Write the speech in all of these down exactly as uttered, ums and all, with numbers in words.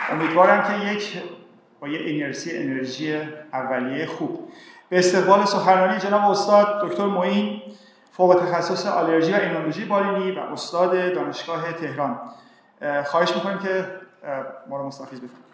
امیدوارم که یک با یه انرژی انرژی اولیه خوب به استقبال سخنرانی جناب استاد دکتر معین، فوق تخصص آلرژی و ایمونولوژی بالینی و استاد دانشگاه تهران. خواهش می‌کنیم که ما رو مستفیض بفرمایید.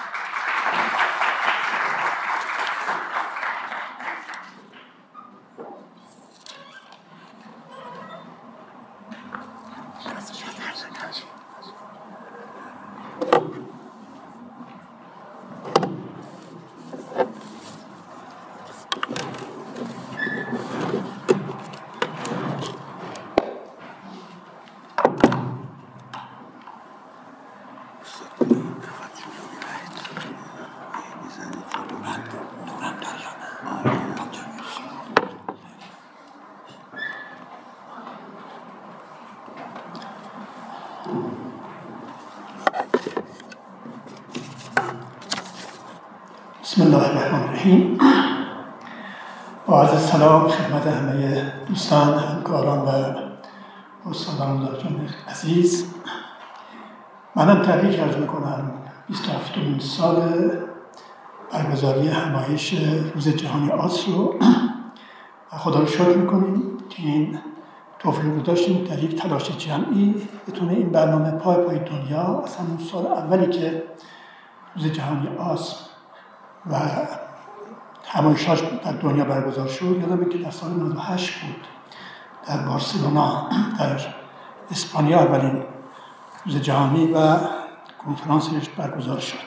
بسم الله الرحمن الرحیم. با عرض سلام خدمت همه دوستان، همکاران و استادان و دانشجویان عزیز. منم تبریک عرض میکنم بیست و هفتمین سال برگزاری همایش روز جهانی آس رو و خدا رو شکر میکنیم که این توفیق رو داشتیم در یک تلاش جمعی بتونه این برنامه پای پای دنیا از همون سال اولی که روز جهانی آس و همایشاش در دنیا برگزار شد. یادمه که در سال نود و هشت بود در بارسلونا در اسپانیا اولین روز جهانی و کنفرانسش برگزار شد.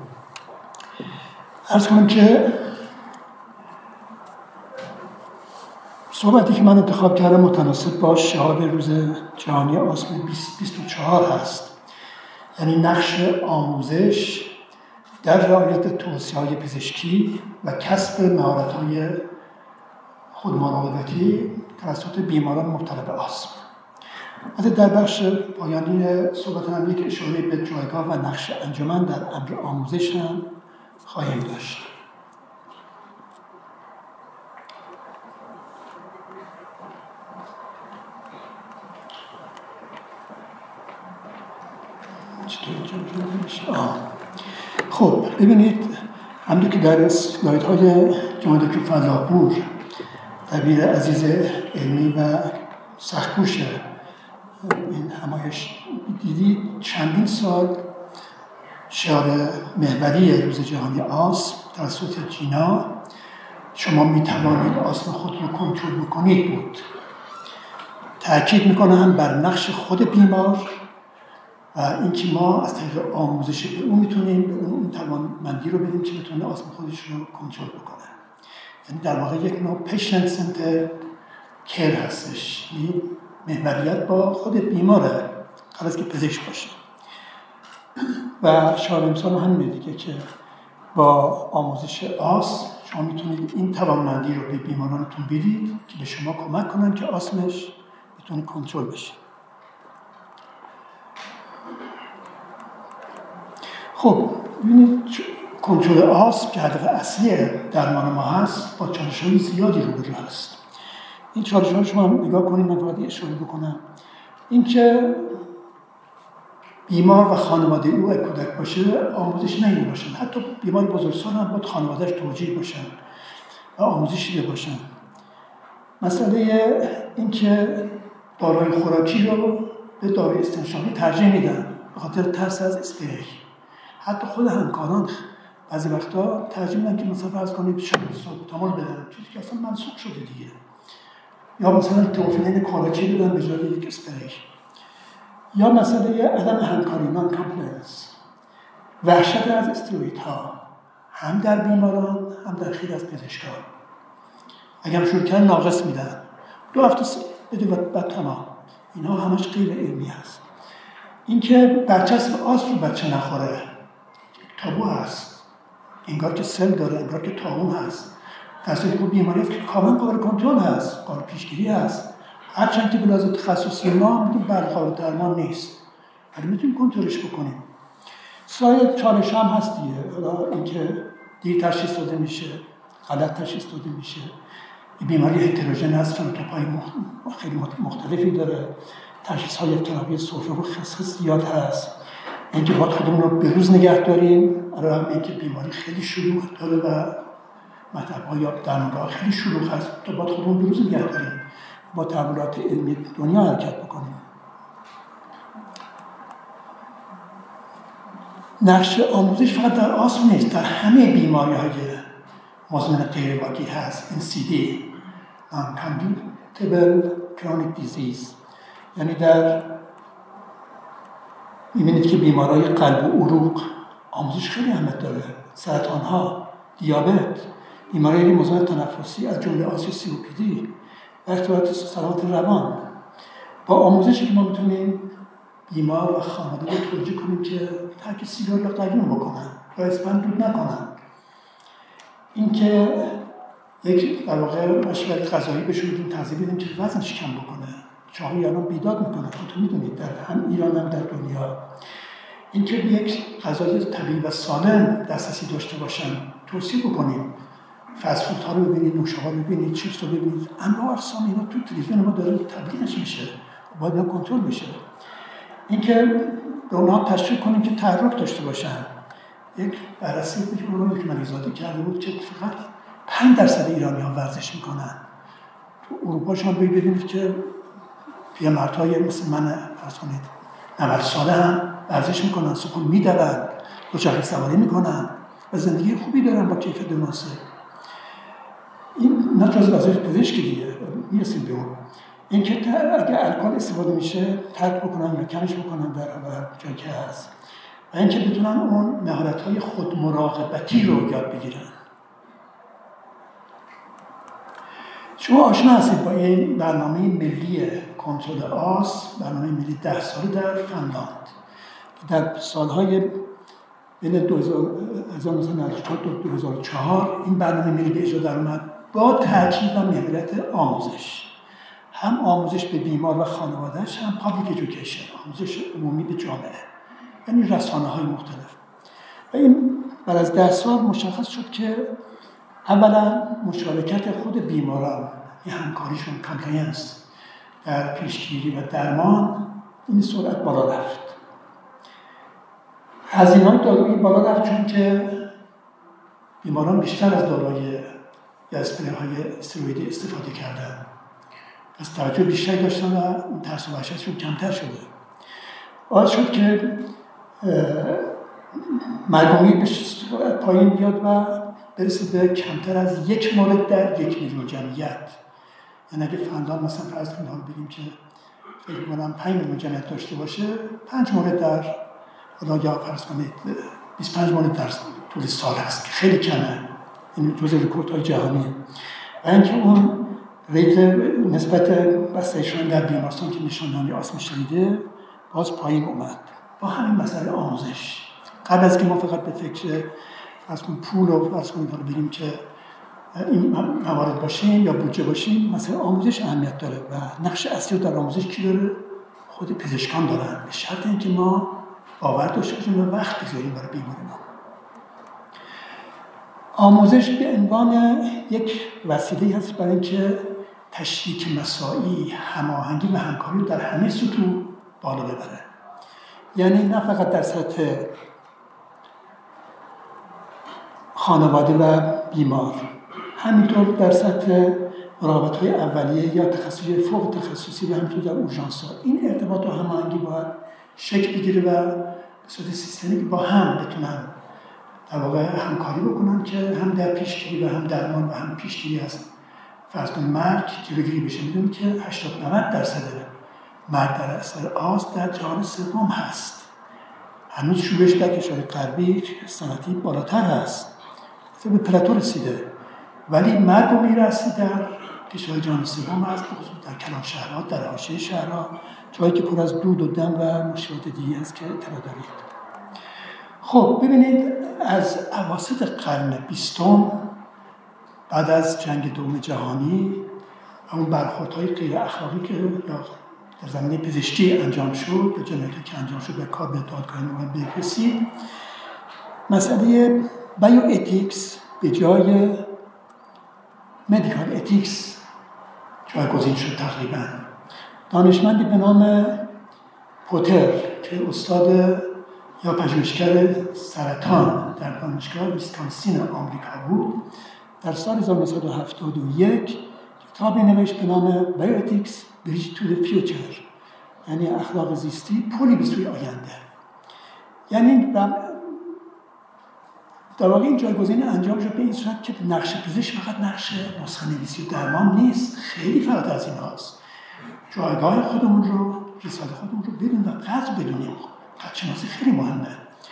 عرض کنم که صحبتی که من انتخاب کردم متناسب با شعار روز جهانی آسم بیست و چهار هست، یعنی نقش آموزش در رعایت توصیه‌های پزشکی و کسب مهارت‌های خودمراقبتی توسط بیماران مبتلا به آسم. البته در بخش پایانی صحبتم یک اشاره به جایگاه و نقش انجمن در امر آموزش هم خواهیم داشت. خب ببینید، همونطور که در اسلایدهای جناب دکتر فلاحپور دبیر عزیز علمی و سخت‌کوش این همایش دیدید، چندین سال شعار محوری روز جهانی آسم توسط جینا شما میتوانید آسم خود رو کنترل بکنید بود. تأکید میکنم بر نقش خود بیمار و اینکه ما از طریق آموزش به اون میتونیم به اون توانمندی رو بدیم که بتونه آسم خودش رو کنترل بکنه. یعنی در واقع یک نوع پیشنت سنتر کیر هستش، یعنی محوریت با خود بیماره قبل از که پزشک باشه. و شعار امسال هم میگه که با آموزش آسم شما میتونید این توانمندی رو به بیمارانتون بدید که به شما کمک کنن که آسمش بتونه کنترل بشه. خب ببینید، کنترل آسم که هدف اصلی درمان ما هست با چالش‌های زیادی روبرو هست. این چالش‌ها رو شما نگاه کنید، من باید اشاره بکنم. اینکه بیمار و خانواده او اگه کودک باشه آموزش ندیده باشن، حتی بیمار بزرگسال هم باید خانواده‌اش توجیه باشن و آموزش دیده باشن. مسئله اینکه داروی خوراکی رو به داروی استنشاقی ترجیح میدن به خاطر ترس از اسپری. حتی خود همکاران بعضی وقتا ترجیح میدن که مثلا فرض کنید سالبوتامول بدن، چیزی که اصلا منسوخ شده دیگه، یا مثلا توفیلین کاراچی بدن به جای یک اسپری. یا مسئله عدم همکاری، نان کامپلنس، وحشت از استروئیدها هم در بیماران هم در خیلی از پزشکان. اگر شروع کردن ناقص میدن، دو هفته بده بعد تمام. اینها همش غیر علمی هست. اینکه برچسب آس رو بچه نخوره تابو هست، انگار که سل داره، انگار که طاعون هست، در صورتی که بیماری است که کاملا قابل کنترل هست، قابل پیشگیری هست. هرچند که به لحاظ تخصصی ما میگیم بله قابل درمان نیست، ولی میتونیم کنترلش بکنیم. سایر چالش هم هست دیگه، حالا اینکه دیر تشخیص داده میشه، غلط تشخیص داده میشه، بیماری هتروژن هست، فنوتیپ‌های خیلی مختلفی داره، تشخیص‌های اضطرابی سفره و خسخس زیاد هست اینکه باید خودمون رو بروز نگه داریم، رغم اینکه بیماری خیلی شلوغ داره و مطب‌ها یا درمانگاه خیلی شلوغ هست، تو باید خودمون بروز نگه داریم، با تحولات علمی دنیا حرکت بکنیم. نقش آموزش فقط در آسم نیست، در همه بیماری‌های مزمن غیرواگیر هست. این سی دی Non-Communicable Chronic Disease، یعنی در می‌بینید که بیماری‌های قلب و عروق آموزش خیلی اهمیت داره، سرطان‌ها، دیابت، بیماری‌های مزمن تنفسی از جمله آسیب سی او پی دی و اختلالات سلامت روان. با آموزشی که ما می‌تونیم بیمار و خانواده رو توجیه کنیم که ترک سیگار یا قلیون بکنن یا اسپند دود نکنن. اینکه یک در واقع مشورت غذایی بهشون بدیم، تغذیه بدیم که وزنش کم بکنه. چاقی الان بیداد میکنه، خودتون میدونید، در هم ایران هم در دنیا. اینکه به یک غذای طبیعی و سالم دسترسی داشته باشن توصیه بکنیم. فست فود ها رو ببینید، نوشابه رو ببینید، چیپس رو ببینید، انواع اقسام اینا تو تلویزیون ما داره تبلیغش میشه، باید اینا کنترل بشه. اینکه به اونها تشویق کنیم که تحرک داشته باشن. یک بررسی بود که علوم مریضاتی کرده بود که فقط پنج درصد ایرانی‌ها ورزش میکنن. تو اروپا شما ببینید که پیرمردهای مثل من فرض کنید نود ساله هم ورزش میکنن، صبح میدوند، دوچرخه سواری میکنن و زندگی خوبی دارن با کیفیت مناسب. این نه جز وظایف پزشکی دیگه، میرسیم به اون. اینکه اگه الکل استفاده میشه ترک بکنن یا کمش بکنن در هر جایی که هست، و اینکه بتونن اون مهارت‌های خود مراقبتی رو یاد بگیرن. شما آشنا هستید با این برنامه ملی کنترل آس، برنامه ملی ده ساله در فنلاند که در سالهای بین هزار و نهصد و نود و چهار تا دو هزار و چهار این برنامه ملی به اجرا در اومد با تاکید و محوریت آموزش. هم آموزش به بیمار و خانواده‌اش، هم پابلیک ایژوکیشن، آموزش عمومی به جامعه، یعنی رسانه‌های مختلف. و این بعد از ده سال مشخص شد که اولا مشارکت خود بیماران، یه همکاریشون، کامپلاینس در پیشگیری و درمان، این سرعت بالا رفت. هزینه‌های دارویی بالا رفت چون که بیماران بیشتر از داروهای یا اسپری‌های استروئیدی استفاده کردن، از توجه بیشتری داشتن و اون ترس و وحشتشون کمتر شده. باعث شد که مرگومی به پایین بیاد و برسه به کمتر از یک مورد در یک میلیون جمعیت. یعنی اگه فنلاند مثلا فرض کنید حالا بگیم که فکر کنم پنج میلیون جمعیت داشته باشه، پنج مورد در حالا یا فرض کنید بیست و پنج مورد در طول سال هست که خیلی کمه. این جزء رکوردهای جهانیه. و اینکه اون ریت نسبت بستری شدن در بیمارستان که نشاندهی آسم شدیده باز پایین اومد. با همین مسئله آموزش، قبل از که ما فقط به فکر از اون پول و فرض کنید حالا بگیم که این موارد باشیم یا بودجه باشیم، مثلا آموزش اهمیت داره و نقش اصلی رو در آموزش کی داره؟ خود پزشکان دارن، به شرط اینکه ما باور داشته باشیم و وقت بذاریم برای بیمار ما. آموزش به عنوان یک وسیله هست برای اینکه تشریک مساعی، هماهنگی و همکاری رو در همه سطوح بالا ببره. یعنی نه فقط در سطح خانواده و بیمار، همینطور در سطح مراقبت‌های اولیه یا تخصصی فوق تخصصی و همینطور در اورژانس‌ها. این ارتباط و هماهنگی باید شکل بگیره و به صورت سیستمی با هم بتونن در واقع همکاری بکنن که هم در پیشگیری و هم درمان و هم پیشگیری از فرض کن مرگ جلوگیری بشه. می‌دونید که هشتاد تا نود درصد مرگ در اثر آس در جهان سوم هست. هنوز شورش در کشور غربی سنتی بالاتر هست، به پلاتو رسیده، ولی مرگ و میراثی در کشور جهان سوم هست، بخصوص در کلان شهرها، در حاشیه شهرها، جایی که پر از دود و دم و مشکلات دیگه است که اطلاع دارید. خب ببینید، از اواسط قرن بیستم بعد از جنگ دوم جهانی اون برخوردهای غیر اخلاقی که یا در زمینه پزشکی انجام شد یا جنایتی که انجام شد و کار به دادگاه نوامبر رسید، مسئله بایو اتیکس به جای مدیکال اتیکس جایگزین شد. تقریبا دانشمندی به نام پوتر که استاد یا پژوهشگر سرطان در دانشگاه ویسکانسین آمریکا بود. در سال هزار و نهصد و هفتاد و یک کتابی نوشت به نام Bioethics Bridge to the Future، یعنی اخلاق زیستی پلی به سوی آینده. یعنی در واقع این جایگزین انجام شد به این صورت که نقش پزشک فقط نقش نسخه نویسی و درمان نیست، خیلی فراتر از این هاست. جایگاه خودمون رو، رساله خودمون رو بدونیم و قدر بدونیم. قدرشناسی خیلی مهمه.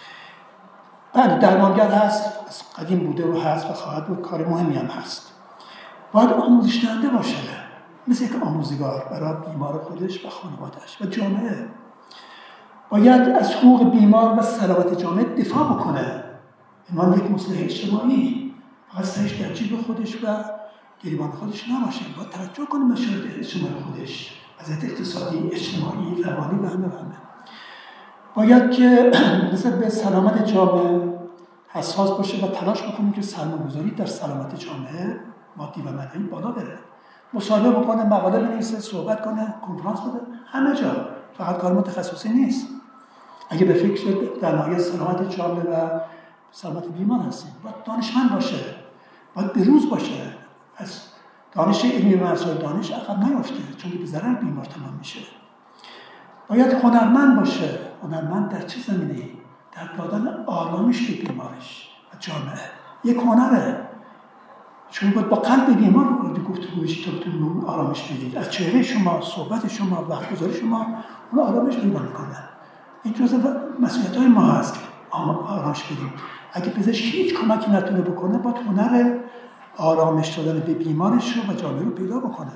بله درمانگر هست، از قدیم بوده و هست و خواهد بود، کار مهمی هم هست. باید آموزش دهنده باشه، مثل یک آموزگار برای بیمار خودش و خانواده‌اش و جامعه. باید از حقوق بیمار و سلامت جامعه دفاع بکنه. ایمان یک مصلح اجتماعی، فقط سرش در جیب خودش و گریبان خودش نباشه. باید توجه کنه مسائل اجتماعی خودش، وضعیت اقتصادی، اجتماعی، روانی و همه و همه. باید که نسبت به سلامت جامعه حساس باشه و تلاش بکنه که سرمایه‌گذاری در سلامت جامعه مادی و معنوی بالا بره. مصاحبه بکنه، مقاله بنویسه، صحبت کنه، کنفرانس بده، همه جا. فقط کار متخصصی نیست. اگه به فکر در نهایت سلامت جامعه و سلامت بیمار هستیم، باید دانشمند باشه، باید بروز باشه، از دانش علمی و مسائل دانش عقب نیفته، چون به ضرر بیمار تمام میشه. باید هنرمند باشه. هنرمند در چه زمینه‌ای؟ در دادن آرامش به بیمارش و جامعه. یک هنره. شما باید با قلب بیمار وارد گفتگویش تا بتونید آرامش بدید. از چهره شما، صحبت شما، وقت گذاری شما اون آرامش پیدا میکنه. این جزء مسئولیت‌های ما هست که آرامش بدیم. اگه پزشک هیچ کمکی نتونه بکنه، باید هنر آرامش دادن به بیمارش رو و جامعه رو پیدا بکنه.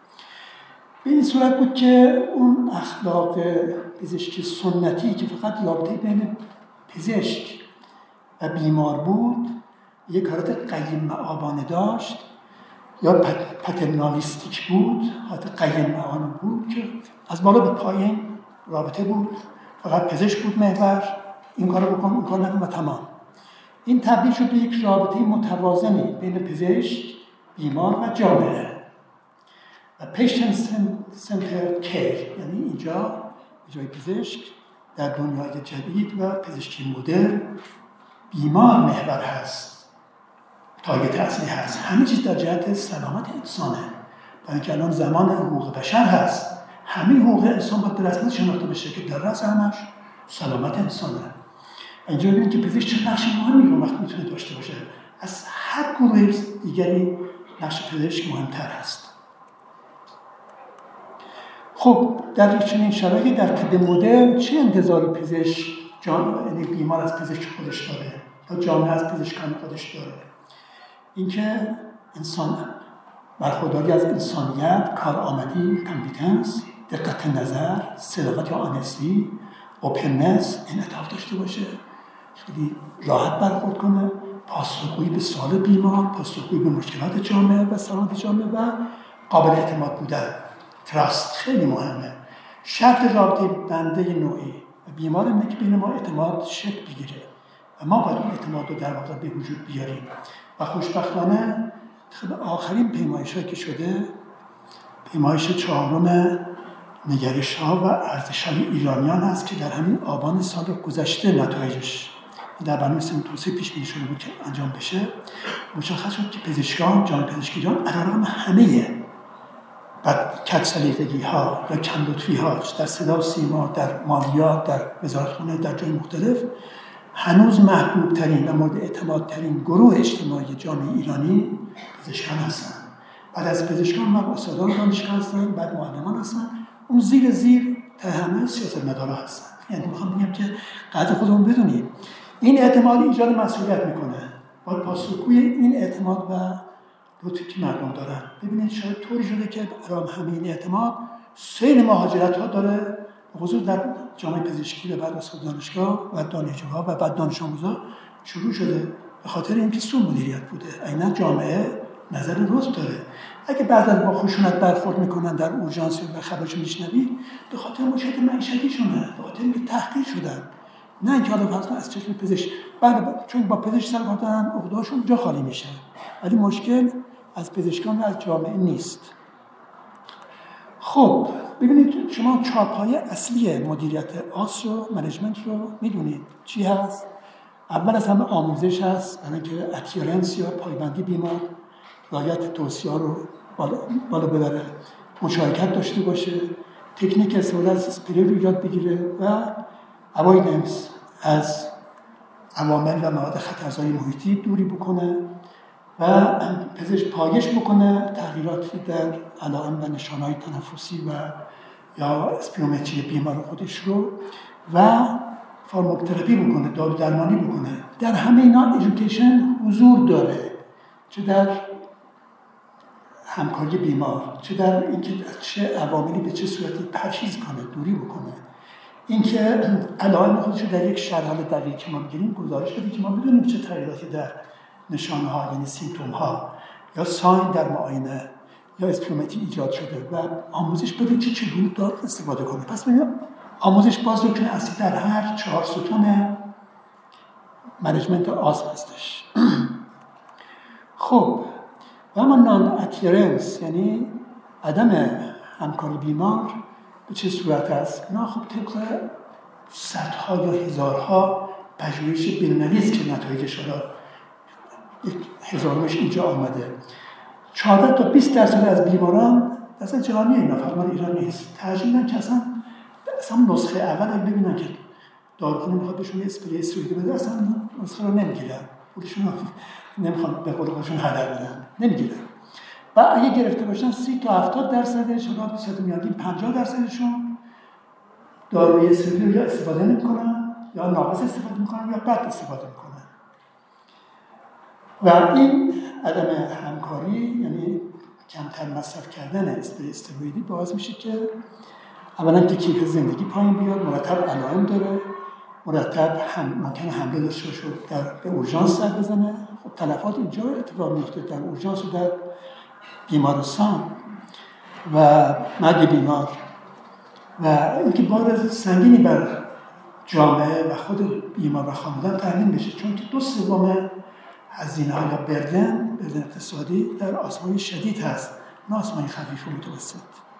به این صورت بود که اون اخلاق پزشکی سنتی که فقط رابطه بین پزشک و بیمار بود، یک حالت قیم معابانه داشت یا پترنالیستیک بود، حالت قیم معابانه بود که از بالا به پایین رابطه بود، فقط پزشک بود محور، این کارو بکن، اون کار نکن و تمام. این تبدیل شد به یک رابطه متوازنی بین پزشک، بیمار و جامعه و patient centered care، یعنی اینجا به جای پزشک در دنیای جدید و پزشکی مدرن بیمار محور هست، تارگت اصلی هست. همه چیز در جهت سلامت انسانه. با اینکه الان زمان حقوق بشر هست، همه حقوق انسان باید به رسمیت شناخته بشه که در رأس همش سلامت انسانه. اینجا ببینید که پزشک چه نقش مهمی رو وقت میتونه داشته باشه. از هر گروه دیگری نقش پزشک مهمتر است. خب در چنین شرایطی در طب مدرن چه انتظاری پزشک جان یعنی بیمار از پزشک خودش داره یا جامعه از پزشکان خودش داره؟ اینکه انسان برخورداری از انسانیت، کارآمدی، کامپیتنس، دقت نظر، صداقت یا آنستی، اوپننس، انعطاف داشته باشه، خیلی راحت برخورد کنه، پاسخگویی به سوال بیمار، پاسخگویی به مشکلات جامعه و سلامت جامعه و قابل اعتماد بودن. تراست خیلی مهمه. شرط رابطه بنده نوعی و بیمار اینه که بین ما اعتماد شکل بگیره و ما باید اون اعتماد رو در واقع به وجود بیاریم. و خوشبختانه آخرین پیمایش‌هایی که شده، پیمایش چهارم نگرش‌ها و ارزش‌های ایرانیان هست که در همین آبان سال گذشته نتایجش در برنامه سمت توسعه پیش بینی شده بود که انجام بشه. مشخص شد که پزشکان، جامعه پزشکی ایران علیرغم همه بعد کج سلیقگی‌ها و کم لطفی‌هاش در صدا و سیما، در مالیات، در وزارتخونه، در جای مختلف، هنوز محبوب ترین و مورد اعتماد ترین گروه اجتماعی جامعه ایرانی پزشکان هستن. بعد از پزشکان و استادان دانشگاه هستن، بعد معلمان هستن، اون زیر زیر تا همه سیاستمدارا هستن. یعنی میخوام بگم که قدر خودمون بدونیم. این اعتماد ایجاد مسئولیت میکنه. باید پاسخگوی این اعتماد و لطفی که مردم دارن. ببینید شاید طوری شده که برای همین اعتماد سیل مهاجرت ها داره، خصوص در جامعه پزشکی و بعد استاد دانشگاه و دانشجوها و بعد دانش آموزا شروع شده به خاطر اینکه سوء مدیریت بوده. عیناً جامعه نظر رشد داره. اگه بعد از با خشونت برخورد میکنن در اورژانس و خبرشون میشنوید، به خاطر مشکلات معیشتیشونه، به خاطر اینکه تحقیر شدن. نه اینکه حالا فقط از چشم پزشک، بعد چون با پزشک سر کار دارن عقده‌هاشون جا خالی میشه. ولی مشکل از پزشکان و از جامعه نیست. خب ببینید شما چهارپایه اصلی مدیریت آس رو منیجمنت رو میدونید چی هست؟ اول از همه آموزش هست، برای اینکه ادهرنس یا پایبندی بیمار رعایت توصیه رو بالا, بالا ببره، مشارکت داشته باشه، تکنیک استفاده از اسپری رو یاد بگیره و اوایدنس از عوامل و مواد خطرزای محیطی دوری بکنه و پزشک پایش بکنه تغییراتی در علائم و نشانه‌های تنفسی و یا اسپیرومتری بیمار خودش رو و فارماکوتراپی بکنه، دارو درمانی بکنه. در همه اینا ایژوکیشن حضور داره، چه در همکاری بیمار، چه در اینکه چه عواملی به چه صورتی پرهیز کنه، دوری بکنه. اینکه علائم خودش رو در یک شرح دقیق که ما بگیریم گزارش بده که ما بدونیم چه تغییراتی در نشانه ها یعنی سیمپتوم ها یا ساین در معاینه یا اسپیرومتری ایجاد شده و آموزش بده که چگونه دارو استفاده کنه. پس ببینید آموزش باز رکن اصلی در هر چهار ستون منیجمنت آسم هستش. خب و اما نان ادهرنس یعنی عدم همکاری بیمار به چه صورت است؟ نه خب طبق صدها یا هزارها پژوهش بین‌المللی است که نتایجش را یک هزارمش اینجا آمده. چهارده تا بیست درصد از بیماران اصلا جهانی اینا فقط ایران نیست ترجیح میدن که اصلا اصلا نسخه اول اگه ببینن که داروخونه میخواد بهشون اسپری استروئیدی بده اصلا نسخه رو نمیگیرن، خودشون نمیخوان به قول خودشون هدر بدن، نمیگیرن. و اگه گرفته باشن سی تا هفتاد درصدش حالا به صورت میانگین پنجاه درصدشون داروی استروئیدی یا استفاده نمیکنن یا ناقص استفاده میکنن یا بد استفاده میکنن. و این عدم همکاری یعنی کمتر مصرف کردن اسپری استروئیدی باعث میشه که اولا که کیفیت زندگی پایین بیاد، مرتب علائم داره، مرتب هم ممکنه حمله داشته باشه در به اورژانس سر بزنه. خب تلفات اینجا اتفاق میفته در اورژانس و در بیمارستان و مرگ بیمار و اینکه بار سنگینی بر جامعه و خود بیمار و خانواده تحمیل بشه، چون که دو سوم هزینه‌ها یا بردن بردن اقتصادی در آسمای شدید هست نه آسمای خفیف و متوسط.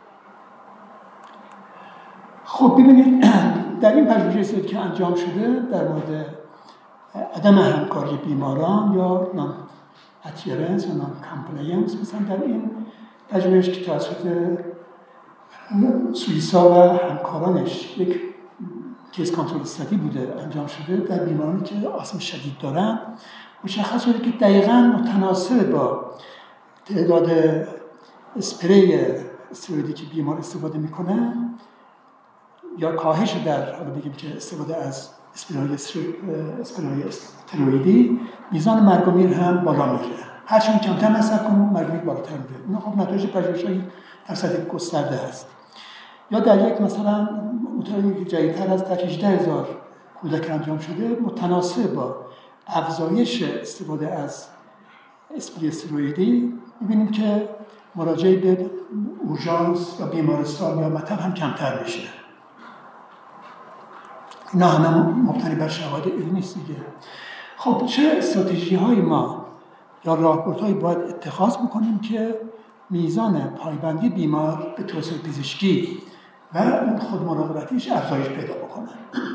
خب ببینید در این پژوهشی که انجام شده در مورد عدم همکاری بیماران یا نان ادهرنس یا نان کامپلاینس، مثلا در این پژوهش که توسط سوئیسا و همکارانش یک کیس کنترل استادی بوده انجام شده در بیمارانی که آسم شدید دارن، مشخص شده که دقیقاً متناسب با تعداد اسپری استروئیدی که بیمار استفاده میکنه یا کاهش در حالا بگیم که استفاده از اسپری استروئیدی میزان مرگ و میر هم بالا میره. هرچند کمتر مصرف کنیم مرگ و میر بالاتر میره. اینا خب نتایج پژوهش‌های در سطح گسترده است. یا در یک مثلا مطالعه جدیدتر از در هجده هزار کودک انجام شده متناسب با افزایش استفاده از اسپری استروئیدی می‌بینیم که مراجعه به اورژانس یا بیمارستان یا مطب هم کمتر میشه. اینا هم مبتنی بر شواهد علمی است دیگه. خب چه استراتژی‌های ما یا راهبردهایی باید اتخاذ بکنیم که میزان پایبندی بیمار به توسعه پزشکی و اون خود مراقبتیش افزایش پیدا بکنه؟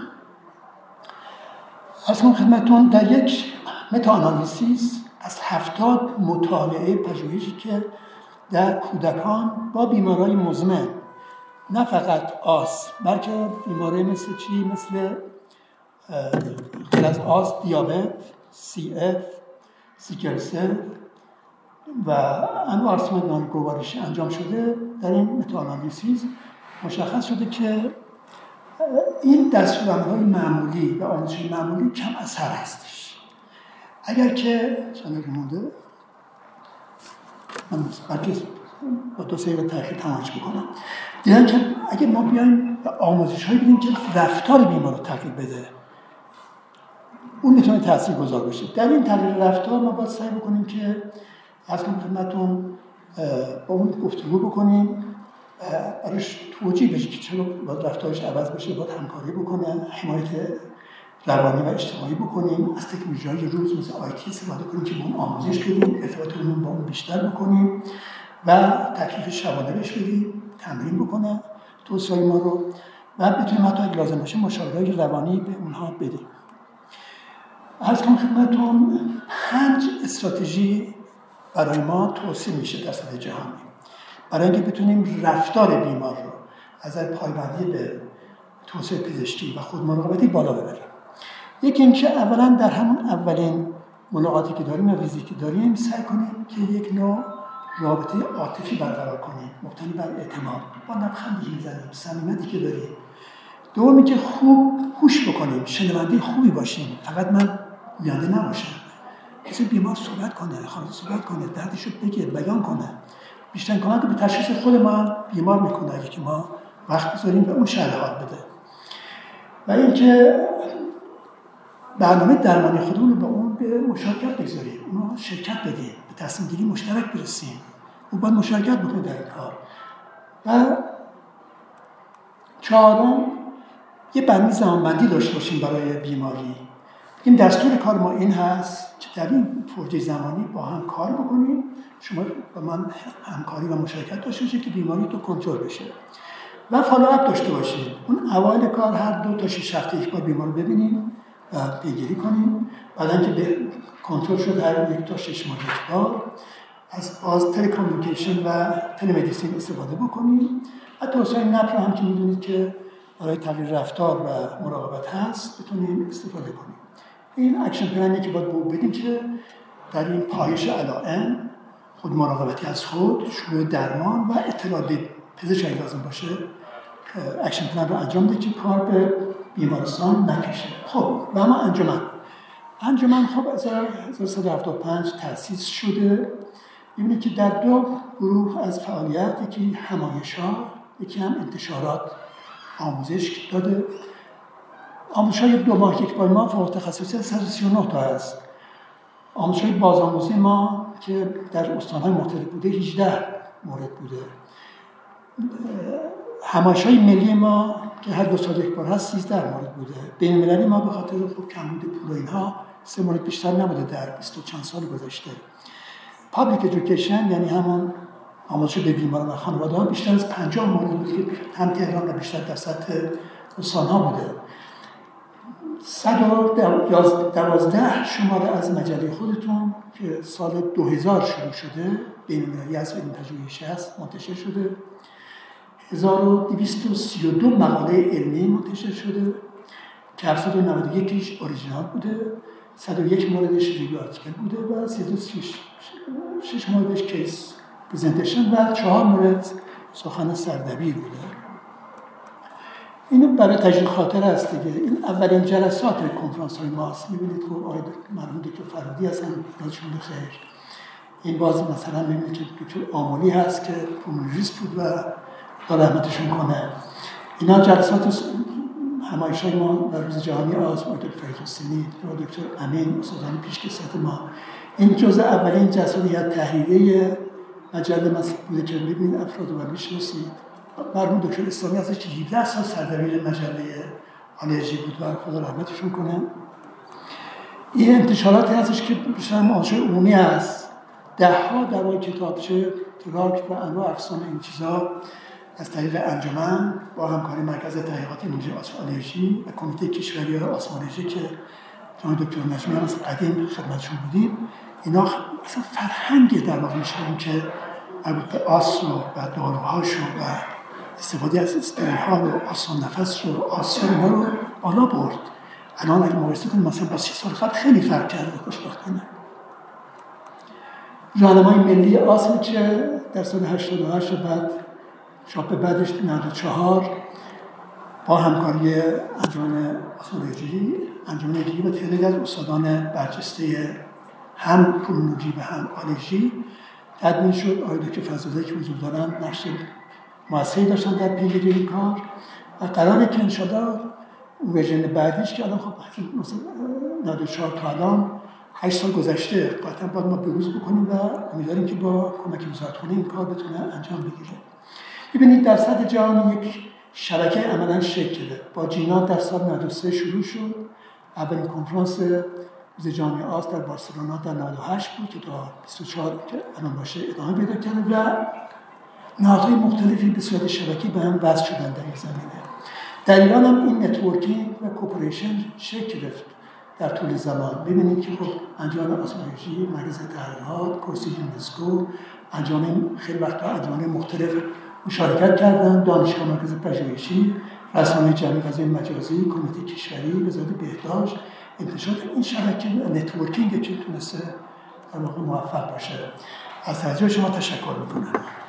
از من خدمتتون در یک متاآنالیزیس از هفتاد مطالعه پژوهشی که در کودکان با بیماری‌های مزمن نه فقط آس بلکه بیماری مثل چی؟ مثل غیر از آس دیابت، سی اف، سیکل سل و انواع ارسمای نانگوارشی انجام شده. در این متاآنالیزیس مشخص شده که این دستورالعمل‌های معمولی و آموزش معمولی کم اثر هستش. اگر که چند مونده من بلکه با دو سه تاریخی تماش بکنم دیدن که اگر ما بیایم آموزش هایی بدیم که رفتار بیمار رو تغییر بده اون میتونه تأثیر گذار باشه. در این تغییر رفتار ما باید سعی بکنیم که از کنم خدمتون با اون گفتگو بکنیم، برش توجیه بشه که چرا باید رفتارش عوض بشه، باید همکاری بکنه، حمایت روانی و اجتماعی بکنیم، از تکنولوژی‌های روز مثل آیتی استفاده کنیم که با اون آموزش بدیم، ارتباط اون با اون بیشتر بکنیم و تکلیف شبانه بهش بدیم، تمرین بکنه توصیه ما رو و بتونیم حتی اگه لازم باشه مشاورهای روانی به اونها بدیم. عرض کنم خدمتتون پنج استراتژی برای ما توصیه میشه در سطح جهانی برای اینکه بتونیم رفتار بیمار رو از پایبندی به توسعه پزشکی و خودمراقبتی بالا ببریم. یکی اینکه اولا در همون اولین ملاقاتی که داریم و ویزیتی که داریم سعی کنیم که یک نوع رابطه عاطفی برقرار کنیم مبتنی بر اعتماد، با لبخندی که میزنیم، صمیمیتی که داریم. دوم اینکه خوب گوش بکنیم، شنونده خوبی باشیم، فقط من گوینده نباشم. کسی بیمار صحبت کنه، خالص صحبت کنه، دردش رو بگه، بیان کنه. بیشتر کمک به تشخیص خود ما بیمار میکنه اگه که ما وقت بذاریم به اون شرح حال بده. و اینکه برنامه درمانی خودمون رو با اون به مشارکت بگذاریم، اونو شرکت بدیم، به تصمیم گیری مشترک برسیم. اون باید مشارکت بکنه در این کار. و چهارم یه بندی زمانبندی داشته باشیم برای بیماری. این دستور کار ما این هست که در این فرجه زمانی با هم کار بکنیم، شما با من همکاری و مشارکت داشته باشید که بیماری تو کنترل بشه. و فالوآپ داشته باشیم. اون اوایل کار هر دو تا شش هفته یک بار بیمار رو ببینیم و پیگیری کنیم. بعدن که به کنترل شد هر یک تا شش ماه یک بار از باز تلکامیونیکیشن و تلمدیسین استفاده بکنیم. و توسعه نپر هم که میدونید که برای تغییر رفتار و مراقبت هست بتونیم استفاده کنیم. این اکشن پلنی که باید بود بدیم که در این پایش علائم، خود مراقبتی از خود، شروع درمان و اطلاع به پزشک اگه لازم باشه اکشن پلن رو انجام بده که کار به بیمارستان نکشه. خب و اما انجمن انجمن خب از هزار و سیصد و هفتاد و پنج تأسیس شده. می‌بینید که در دو گروه از فعالیت، یکی همایش‌ها، یکی هم انتشارات آموزش داده. آموزش‌های دو ماه یک بار ما فوق تخصصی صد و سی و نه تا هست. آموزش‌های بازآموزی ما که در استان‌های مختلف بوده هجده مورد بوده. همایش‌های ملی ما که هر دو سال یک بار هست سیزده مورد بوده. بین‌المللی ما به خاطر خوب کمبود پول و اینها سه مورد بیشتر نبوده در بیست و چند سال گذشته. پابلیک ادویکیشن یعنی همون آموزش به بیماران و خانواده‌ها بیشتر از پنجاه مورد بود که هم تهران و بیشتر در سطح استان‌ها بوده. صد و دوازده شماره از مجله خودتون که سال دو هزار شروع شده بین‌المللی از علم پژوهش هست منتشر شده. هزار و دویست و سی و دو مقاله علمی منتشر شده که هفتصد و نود و یکیش اوریجینال بوده، صد و یک موردش ریویو آرتیکل بوده و سیصد و سی و شش موردش کیس پرزنتیشن و چهار مورد سخن سردبیر بوده. اینو برای تجدید خاطر هست دیگه. این اولین جلسات کنفرانس های ماست. می‌بینید که آقای مرحوم دکتر فرهادی هستن، یادشون بخیر. این باز مثلا می‌بینید که دکتر آملی هست که پولمولوژیست بود و خدا رحمتشون کنه. اینا جلسات همایش‌های ما در روز جهانی آسم، دکتر فرید حسینی و دکتر امین استادان پیشکسوت ما. این جزء اولین جلسات یا تحریریه مجله مصر بوده که می‌بینید افراد رو می‌شناسید. مرحوم دکتر اسلامی هستش که هفده سال سردبیر مجله آلرژی بود و خدا رحمتشون کنه. این انتشاراتی هستش که بیشتر معاشر عمومی هست. ده ها دوای کتابچه، تراکت و انواع اقسام این چیزا از طریق انجمن با همکاری مرکز تحقیقات ایمنولوژی آلرژی و کمیته کشوری آسم آلرژی که جناب دکتر نجمی هم از قدیم خدمتشون بودیم، اینا اصلا فرهنگ در واقع میشه که مربوط به آسم و داروهاش و استفاده از استرالها و آسان نفس رو آسیا اینا رو بالا برد. الان اگه مقایسه کنیم مثلا با سی سال قبل خیلی فرق کرده خوشبختانه. راهنمای ملی آسم که در سال هشتاد و هشت بعد چاپ بعدش نود و چهار با همکاری انجمن آسمولوژی، انجمن دیگه و تعدادی از استادان برجسته هم پولمولوژی و هم آلرژی تدوین شد. آقای دکتر فضل‌زاده که حضور دارن نقش موثری داشتن در پیگیری این کار و قراره که انشاءالله ورژن بعدیش که الان خب مثلا نود و چهار تا الان هشت سال گذشته قطعا باید ما بروز بکنیم و امیدواریم که با کمک وزارتخونه این کار بتونه انجام بگیره. ببینید در سطح جهان یک شبکه عملاً شکل گرفت. با جینا در سال نود و سه شروع شد. اولین کنفرانس روز جهانی آسم در بارسلونا در نود و هشت بود که تا بیست و چهار که الان باشه ادامه پیدا کرد و نهادهای مختلفی به صورت شبکی به هم وصل شدن در این زمینه. در ایران هم این نتورکینگ و کوپریشن شکل گرفت در طول زمان. ببینید که خب انجمن آزمایشی، مرکز تحقیقات، کرسی یونسکو، انجمن خیلی وقتا انجمن مختلف مشارکت کردن، دانشگاه مرکز پژوهشی، رسانه جمعی فضای مجازی، کمیته کشوری، وزارت بهداشت، انتشارات. این شبکه نتورکینگ که تونسته در واقع موفق باشه. از توجه شما تشکر میکنم.